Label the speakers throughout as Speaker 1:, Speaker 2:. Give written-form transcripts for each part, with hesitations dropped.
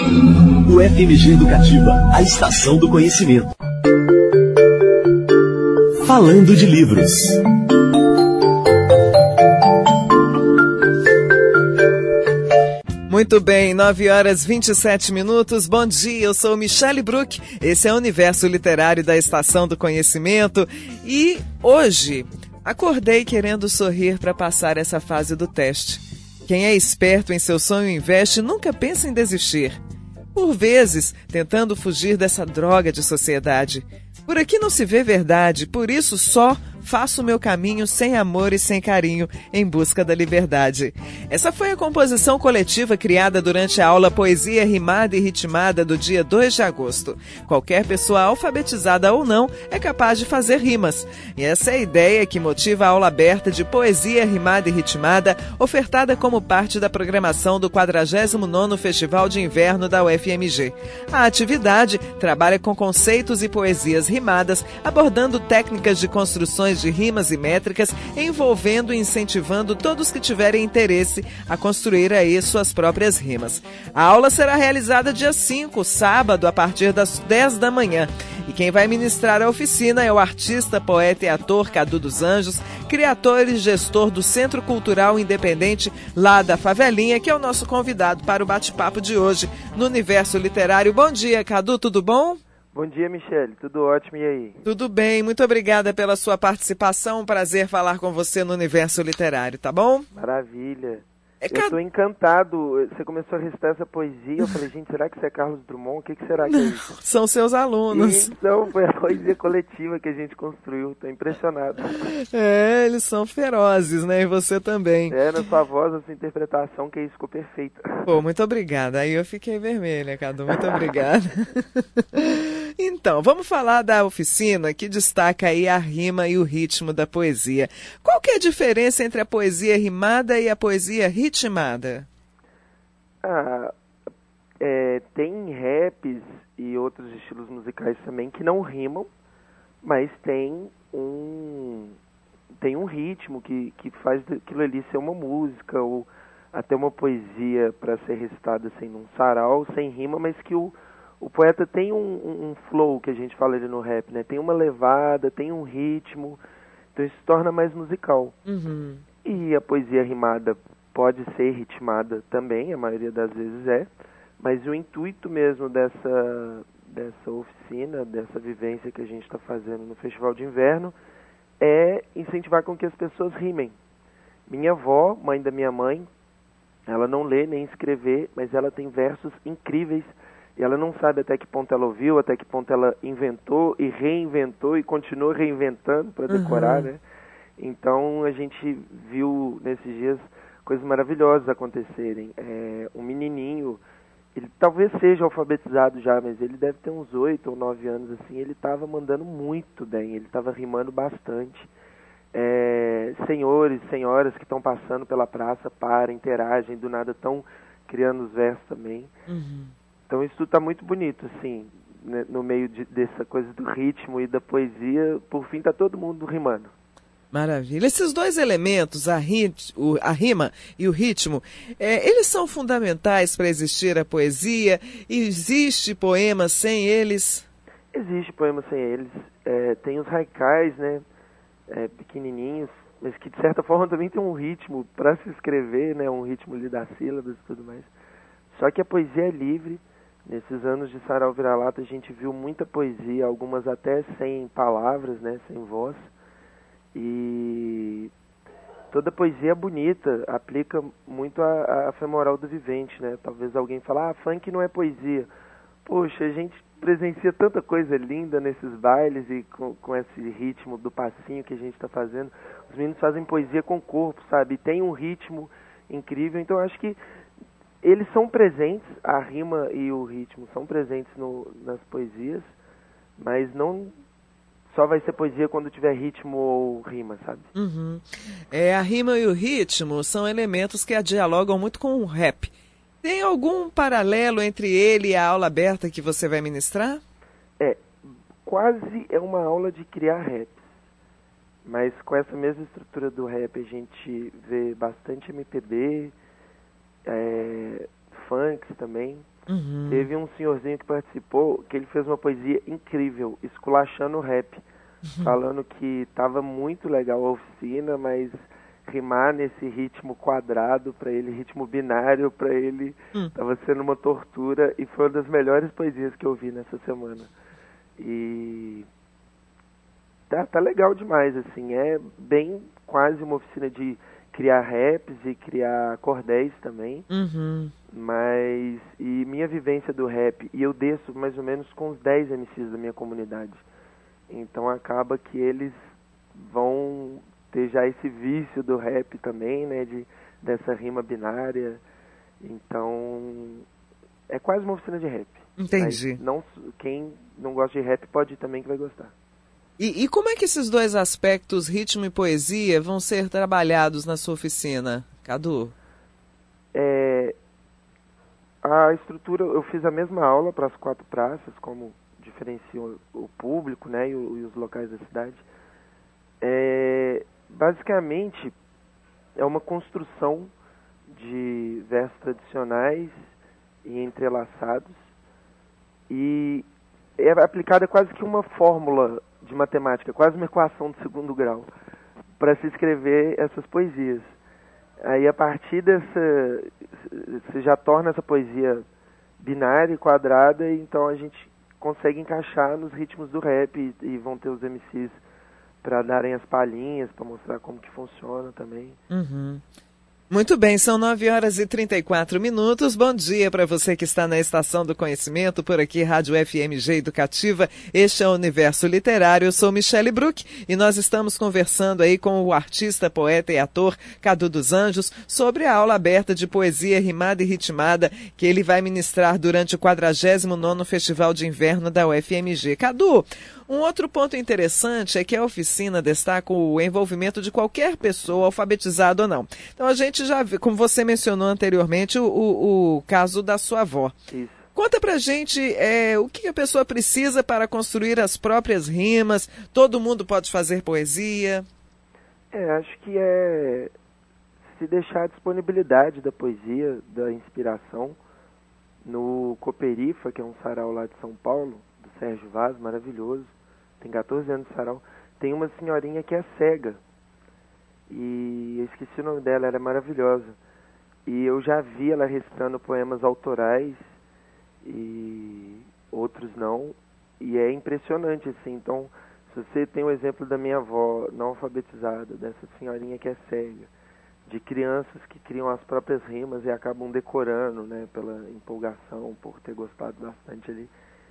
Speaker 1: O FMG Educativa, a estação do conhecimento. Falando de livros.
Speaker 2: Muito bem, 9h27. Bom dia, eu sou Michele Bruck. Esse é o Universo Literário da Estação do Conhecimento. E hoje, acordei querendo sorrir para passar essa fase do teste. Quem é esperto em seu sonho investe nunca pensa em desistir. Por vezes, tentando fugir dessa droga de sociedade. Por aqui não se vê verdade, por isso só faço o meu caminho sem amor e sem carinho, em busca da liberdade. Essa foi a composição coletiva criada durante a aula Poesia Rimada e Ritmada do dia 2 de agosto. Qualquer pessoa alfabetizada ou não é capaz de fazer rimas. E essa é a ideia que motiva a aula aberta de Poesia Rimada e Ritmada, ofertada como parte da programação do 49º Festival de Inverno da UFMG. A atividade trabalha com conceitos e poesias rimadas, abordando técnicas de construções de rimas e métricas, envolvendo e incentivando todos que tiverem interesse a construir aí suas próprias rimas. A aula será realizada dia 5, sábado, a partir das 10 da manhã. E quem vai ministrar a oficina é o artista, poeta e ator Cadu dos Anjos, criador e gestor do Centro Cultural Independente lá da Favelinha, que é o nosso convidado para o bate-papo de hoje no Universo Literário. Bom dia, Cadu, tudo bom?
Speaker 3: Bom dia, Michele. Tudo ótimo, e aí?
Speaker 2: Tudo bem, muito obrigada pela sua participação. Um prazer falar com você no Universo Literário, tá bom?
Speaker 3: Maravilha. Eu estou encantado. Você começou a recitar essa poesia. Eu falei, gente, será que isso é Carlos Drummond? O que será que é isso?
Speaker 2: São seus alunos.
Speaker 3: Então, foi a poesia coletiva que a gente construiu. Estou impressionado.
Speaker 2: É, eles são ferozes, né? E você também.
Speaker 3: É, na sua voz, na sua interpretação, que isso ficou perfeita.
Speaker 2: Pô, muito obrigada. Aí eu fiquei vermelha, Cadu. Muito obrigada. Então, vamos falar da oficina que destaca aí a rima e o ritmo da poesia. Qual que é a diferença entre a poesia rimada e a poesia ritmada?
Speaker 3: Tem raps e outros estilos musicais também que não rimam, mas tem um ritmo que faz aquilo ali ser uma música ou até uma poesia para ser recitada assim, num sarau, sem rima, mas que o poeta tem um flow, que a gente fala ali no rap, né? Tem uma levada, tem um ritmo, então isso se torna mais musical.
Speaker 2: Uhum.
Speaker 3: E a poesia rimada pode ser ritmada também, a maioria das vezes é, mas o intuito mesmo dessa oficina, dessa vivência que a gente está fazendo no Festival de Inverno, é incentivar com que as pessoas rimem. Minha avó, mãe da minha mãe, ela não lê nem escrever, mas ela tem versos incríveis. E ela não sabe até que ponto ela ouviu, até que ponto ela inventou e reinventou e continua reinventando para decorar, né? Então a gente viu nesses dias coisas maravilhosas acontecerem. Um menininho, ele talvez seja alfabetizado já, mas ele deve ter uns 8 ou 9 anos, assim, ele estava mandando muito bem, ele estava rimando bastante. Senhores, senhoras que estão passando pela praça param, interagem, do nada estão criando os versos também.
Speaker 2: Uhum.
Speaker 3: Então isso está muito bonito, assim, né, no meio dessa coisa do ritmo e da poesia, por fim está todo mundo rimando.
Speaker 2: Maravilha. Esses dois elementos, a rima e o ritmo, eles são fundamentais para existir a poesia? Existe poema sem eles?
Speaker 3: Existe poema sem eles. Tem os haikais, né, pequenininhos, mas que de certa forma também tem um ritmo para se escrever, né, um ritmo ali das sílabas e tudo mais. Só que a poesia é livre. Nesses anos de Sarau Vira-Lata a gente viu muita poesia, algumas até sem palavras, né, sem voz. E toda poesia é bonita, aplica muito a femoral do vivente, né? Talvez alguém fale, funk não é poesia. Poxa, a gente presencia tanta coisa linda nesses bailes e com esse ritmo do passinho que a gente está fazendo. Os meninos fazem poesia com o corpo, sabe? Tem um ritmo incrível, então acho que eles são presentes, a rima e o ritmo são presentes nas poesias, mas não só vai ser poesia quando tiver ritmo ou rima, sabe?
Speaker 2: Uhum. A rima e o ritmo são elementos que dialogam muito com o rap. Tem algum paralelo entre ele e a aula aberta que você vai ministrar?
Speaker 3: Quase é uma aula de criar raps, mas com essa mesma estrutura do rap a gente vê bastante MPB, funks também,
Speaker 2: Uhum.
Speaker 3: Teve um senhorzinho que participou, que ele fez uma poesia incrível, esculachando o rap, falando que estava muito legal a oficina, mas rimar nesse ritmo quadrado para ele, ritmo binário para ele, estava sendo uma tortura, e foi uma das melhores poesias que eu vi nessa semana. E tá legal demais, assim, é bem quase uma oficina de criar raps e criar cordéis também.
Speaker 2: Uhum.
Speaker 3: Mas, e minha vivência do rap, e eu desço mais ou menos com os 10 MCs da minha comunidade. Então acaba que eles vão ter já esse vício do rap também, né, dessa rima binária. Então, é quase uma oficina de rap.
Speaker 2: Entendi.
Speaker 3: Mas não, quem não gosta de rap pode ir também, que vai gostar.
Speaker 2: E como é que esses dois aspectos, ritmo e poesia, vão ser trabalhados na sua oficina, Cadu?
Speaker 3: A estrutura, eu fiz a mesma aula para as 4 praças, como diferencia o público, né, e os locais da cidade. Basicamente, é uma construção de versos tradicionais e entrelaçados, e é aplicada quase que uma fórmula de matemática, quase uma equação de segundo grau, para se escrever essas poesias. Aí, a partir dessa, você já torna essa poesia binária e quadrada, e então a gente consegue encaixar nos ritmos do rap, e vão ter os MCs para darem as palhinhas, para mostrar como que funciona também.
Speaker 2: Uhum. Muito bem, são 9h34. Bom dia para você que está na Estação do Conhecimento, por aqui, Rádio FMG Educativa. Este é o Universo Literário. Eu sou Michele Bruck e nós estamos conversando aí com o artista, poeta e ator Cadu dos Anjos sobre a aula aberta de poesia rimada e ritmada que ele vai ministrar durante o 49º Festival de Inverno da UFMG. Cadu, um outro ponto interessante é que a oficina destaca o envolvimento de qualquer pessoa, alfabetizada ou não. Então a gente já vê, como você mencionou anteriormente, o caso da sua avó.
Speaker 3: Isso.
Speaker 2: Conta pra gente o que a pessoa precisa para construir as próprias rimas. Todo mundo pode fazer poesia?
Speaker 3: Acho que se deixar a disponibilidade da poesia, da inspiração, no Cooperifa, que é um sarau lá de São Paulo, do Sérgio Vaz, maravilhoso, tem 14 anos de sarau, tem uma senhorinha que é cega, e eu esqueci o nome dela, ela é maravilhosa, e eu já vi ela recitando poemas autorais, e outros não, e é impressionante, assim. Então, se você tem o exemplo da minha avó não alfabetizada, dessa senhorinha que é cega, de crianças que criam as próprias rimas e acabam decorando, né, pela empolgação, por ter gostado bastante ali,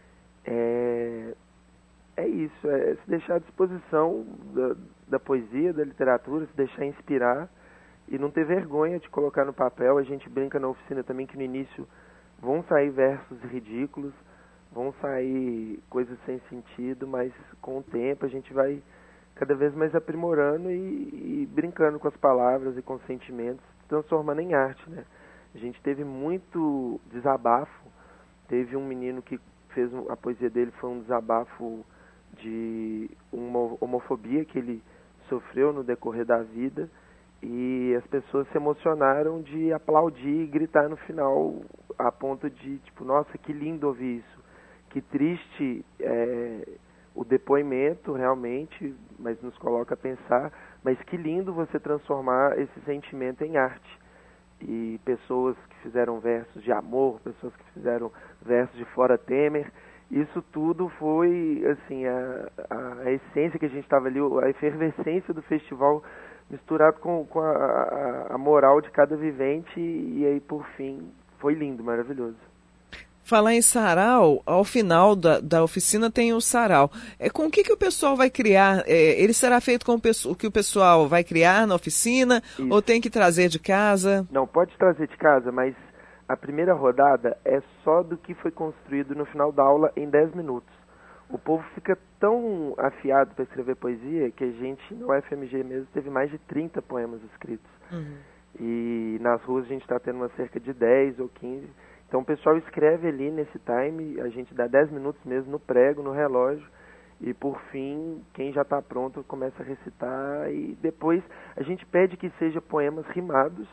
Speaker 3: é isso, é se deixar à disposição da poesia, da literatura, se deixar inspirar e não ter vergonha de colocar no papel. A gente brinca na oficina também que no início vão sair versos ridículos, vão sair coisas sem sentido, mas com o tempo a gente vai cada vez mais aprimorando e brincando com as palavras e com os sentimentos, transformando em arte, né? A gente teve muito desabafo, teve um menino que fez a poesia dele, foi um desabafo de uma homofobia que ele sofreu no decorrer da vida, e as pessoas se emocionaram de aplaudir e gritar no final, a ponto de, tipo, nossa, que lindo ouvir isso, que triste o depoimento realmente, mas nos coloca a pensar, mas que lindo você transformar esse sentimento em arte. E pessoas que fizeram versos de amor, pessoas que fizeram versos de Fora Temer, isso tudo foi, assim, a essência que a gente estava ali, a efervescência do festival misturado com a moral de cada vivente, e aí, por fim, foi lindo, maravilhoso.
Speaker 2: Falar em sarau, ao final da oficina tem o sarau. Com o que o pessoal vai criar? Ele será feito com o que o pessoal vai criar na oficina? Isso. Ou tem que trazer de casa?
Speaker 3: Não, pode trazer de casa, mas a primeira rodada é só do que foi construído no final da aula em 10 minutos. O povo fica tão afiado para escrever poesia que a gente, no FMG mesmo, teve mais de 30 poemas escritos. Uhum. E nas ruas a gente está tendo uma cerca de 10 ou 15. Então o pessoal escreve ali nesse time, a gente dá 10 minutos mesmo no prego, no relógio, e por fim, quem já está pronto começa a recitar, e depois a gente pede que seja poemas rimados,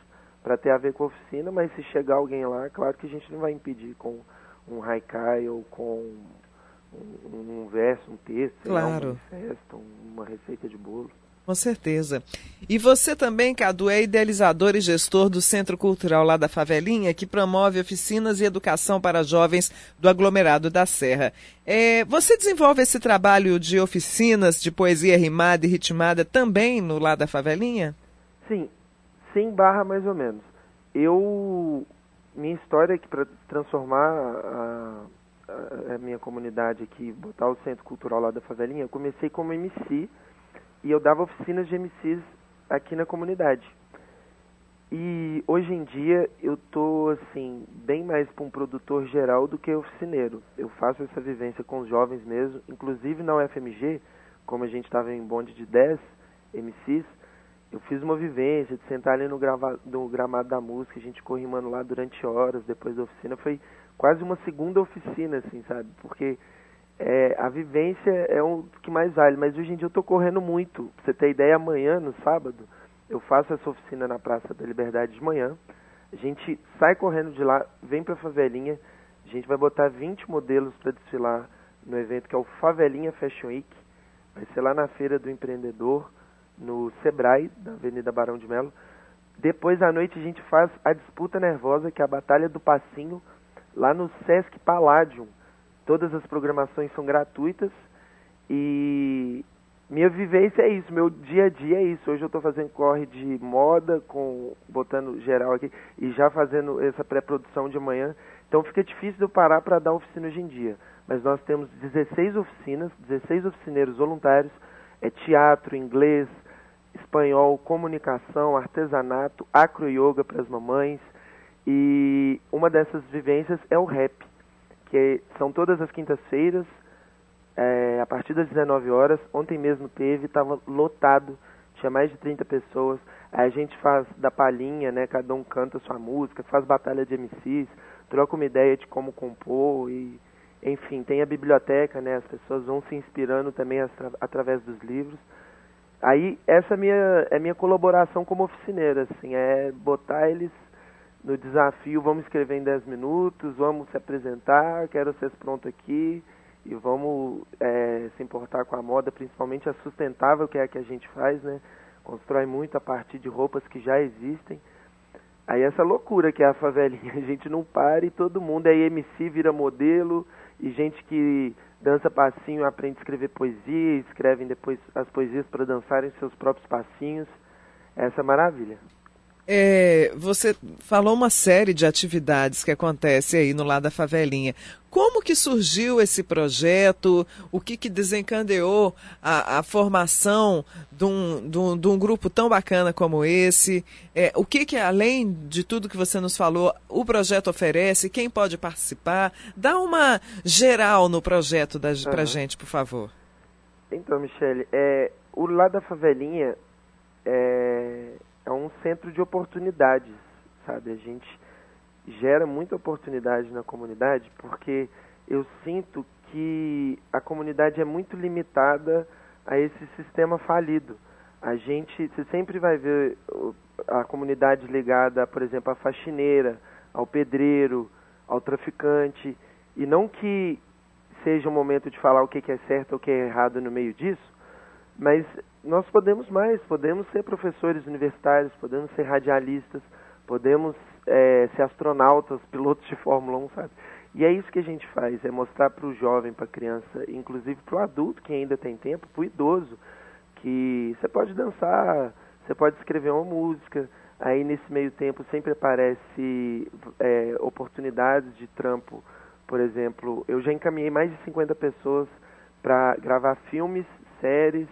Speaker 3: para ter a ver com a oficina, mas se chegar alguém lá, claro que a gente não vai impedir com um haikai ou com um verso, um texto,
Speaker 2: claro.
Speaker 3: Um manifesto, uma receita de bolo.
Speaker 2: Com certeza. E você também, Cadu, é idealizador e gestor do Centro Cultural lá da Favelinha, que promove oficinas e educação para jovens do aglomerado da Serra. Você desenvolve esse trabalho de oficinas de poesia rimada e ritmada também no lá da Favelinha?
Speaker 3: Sim, mais ou menos. Minha história é que para transformar a minha comunidade aqui, botar o Centro Cultural lá da Favelinha, eu comecei como MC e eu dava oficinas de MCs aqui na comunidade. E hoje em dia eu tô assim, bem mais para um produtor geral do que oficineiro. Eu faço essa vivência com os jovens mesmo, inclusive na UFMG, como a gente estava em bonde de 10 MCs, eu fiz uma vivência de sentar ali no gramado da música, a gente ficou rimando lá durante horas depois da oficina. Foi quase uma segunda oficina, assim, sabe? Porque a vivência é o que mais vale. Mas hoje em dia eu tô correndo muito. Pra você ter ideia, amanhã, no sábado, eu faço essa oficina na Praça da Liberdade de manhã. A gente sai correndo de lá, vem pra Favelinha. A gente vai botar 20 modelos para desfilar no evento que é o Favelinha Fashion Week. Vai ser lá na Feira do Empreendedor, no Sebrae, da Avenida Barão de Melo. Depois à noite a gente faz a Disputa Nervosa, que é a Batalha do Passinho, lá no Sesc Palladium. Todas as programações são gratuitas e minha vivência é isso, meu dia a dia é isso. Hoje eu estou fazendo corre de moda, botando geral aqui e já fazendo essa pré-produção de manhã. Então fica difícil de eu parar para dar oficina hoje em dia. Mas nós temos 16 oficinas, 16 oficineiros voluntários, teatro, inglês, espanhol, comunicação, artesanato, acro-yoga para as mamães. E uma dessas vivências é o rap, que são todas as quintas-feiras, a partir das 19 horas. Ontem mesmo estava lotado, tinha mais de 30 pessoas. Aí a gente faz da palhinha, né, cada um canta a sua música, faz batalha de MCs, troca uma ideia de como compor e, enfim, tem a biblioteca, né, as pessoas vão se inspirando também através dos livros. Aí essa é minha colaboração como oficineira, assim, é botar eles no desafio, vamos escrever em 10 minutos, vamos se apresentar, quero vocês pronto aqui e vamos se importar com a moda, principalmente a sustentável, que é a que a gente faz, né? Constrói muito a partir de roupas que já existem. Aí essa loucura que é a Favelinha, a gente não para e todo mundo é MC, vira modelo, e gente que dança passinho aprende a escrever poesia, escrevem depois as poesias para dançarem seus próprios passinhos. Essa é a maravilha.
Speaker 2: Você falou uma série de atividades que acontecem aí no lado da Favelinha. Como que surgiu esse projeto? O que desencadeou a formação de um grupo tão bacana como esse? O que, além de tudo que você nos falou, o projeto oferece? Quem pode participar? Dá uma geral no projeto pra gente, por favor.
Speaker 3: Então, Michele, o lado da Favelinha é um centro de oportunidades, sabe? A gente gera muita oportunidade na comunidade porque eu sinto que a comunidade é muito limitada a esse sistema falido. Você sempre vai ver a comunidade ligada, por exemplo, à faxineira, ao pedreiro, ao traficante, e não que seja um momento de falar o que é certo ou o que é errado no meio disso, mas nós podemos ser professores universitários, podemos ser radialistas, podemos ser astronautas, pilotos de Fórmula 1, sabe? E é isso que a gente faz, é mostrar para o jovem, para a criança, inclusive para o adulto que ainda tem tempo, para o idoso, que você pode dançar, você pode escrever uma música, aí nesse meio tempo sempre aparece oportunidades de trampo. Por exemplo, eu já encaminhei mais de 50 pessoas para gravar filmes, séries,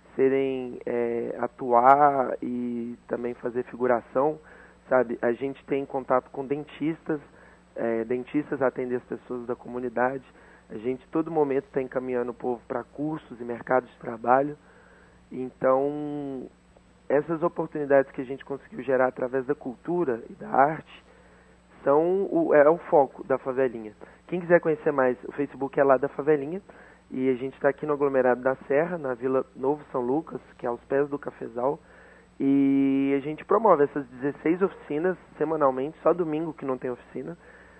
Speaker 3: atuar e também fazer figuração, sabe? A gente tem contato com dentistas, dentistas atendem as pessoas da comunidade. A gente todo momento está encaminhando o povo para cursos e mercados de trabalho. Então, essas oportunidades que a gente conseguiu gerar através da cultura e da arte é o foco da Favelinha. Quem quiser conhecer mais, o Facebook é lá da Favelinha. E a gente está aqui no aglomerado da Serra, na Vila Novo São Lucas, que é aos pés do Cafezal. E a gente promove essas 16 oficinas semanalmente, só domingo que não tem oficina,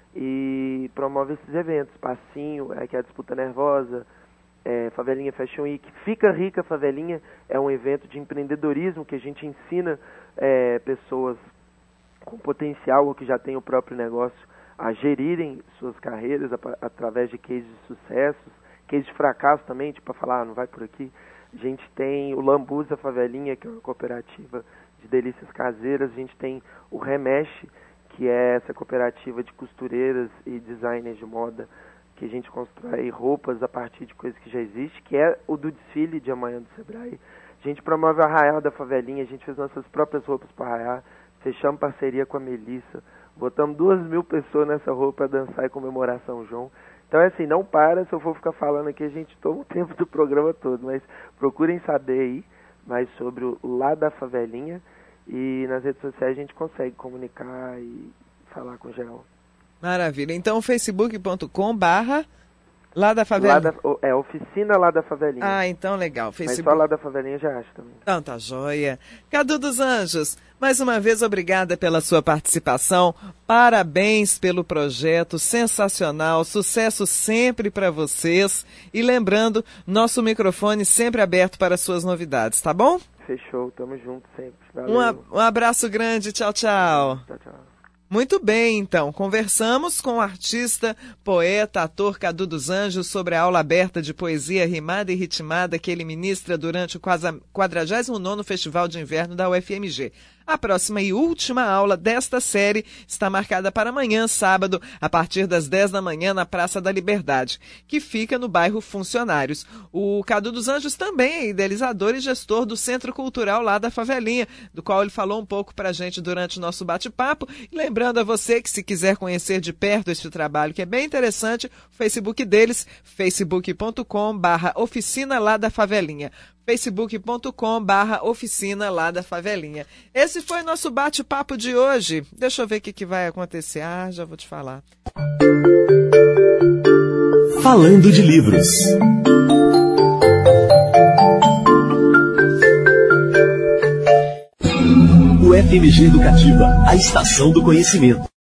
Speaker 3: e promove esses eventos, Passinho, que é a Disputa Nervosa, Favelinha Fashion Week. Fica Rica Favelinha é um evento de empreendedorismo que a gente ensina pessoas com potencial ou que já têm o próprio negócio a gerirem suas carreiras através de cases de sucessos, cases de fracasso também, tipo, para falar, não vai por aqui. A gente tem o Lambuza Favelinha, que é uma cooperativa de delícias caseiras. A gente tem o Remexe, que é essa cooperativa de costureiras e designers de moda, que a gente constrói roupas a partir de coisas que já existem, que é o do desfile de amanhã do Sebrae. A gente promove o Arraial da Favelinha, a gente fez nossas próprias roupas para arraiar, fechamos parceria com a Melissa, botamos 2.000 pessoas nessa roupa para dançar e comemorar São João. Então é assim, não para, se eu for ficar falando aqui, a gente toma o tempo do programa todo, mas procurem saber aí mais sobre o Lá da Favelinha, e nas redes sociais a gente consegue comunicar e falar com o geral.
Speaker 2: Maravilha. Então, facebook.com/Lá da Favelinha.
Speaker 3: Oficina Lá da Favelinha.
Speaker 2: Ah, então legal.
Speaker 3: Facebook. Mas só Lá da Favelinha já acho também.
Speaker 2: Então tá joia. Cadu dos Anjos, mais uma vez obrigada pela sua participação. Parabéns pelo projeto, sensacional. Sucesso sempre para vocês. E lembrando, nosso microfone sempre aberto para suas novidades, tá bom?
Speaker 3: Fechou, tamo junto sempre. Valeu.
Speaker 2: Um abraço grande, tchau, tchau.
Speaker 3: Tchau, tchau.
Speaker 2: Muito bem, então, conversamos com o artista, poeta, ator Cadu dos Anjos sobre a aula aberta de poesia rimada e ritmada que ele ministra durante o 49º Festival de Inverno da UFMG. A próxima e última aula desta série está marcada para amanhã, sábado, a partir das 10 da manhã, na Praça da Liberdade, que fica no bairro Funcionários. O Cadu dos Anjos também é idealizador e gestor do Centro Cultural Lá da Favelinha, do qual ele falou um pouco para a gente durante o nosso bate-papo. E lembrando a você que, se quiser conhecer de perto este trabalho, que é bem interessante, o Facebook deles, facebook.com/Oficina Lá da Favelinha. facebook.com/Oficina Lá da Favelinha. Esse foi nosso bate-papo de hoje. Deixa eu ver o que vai acontecer. Já vou te falar.
Speaker 1: Falando de livros. O FMG Educativa, a estação do conhecimento.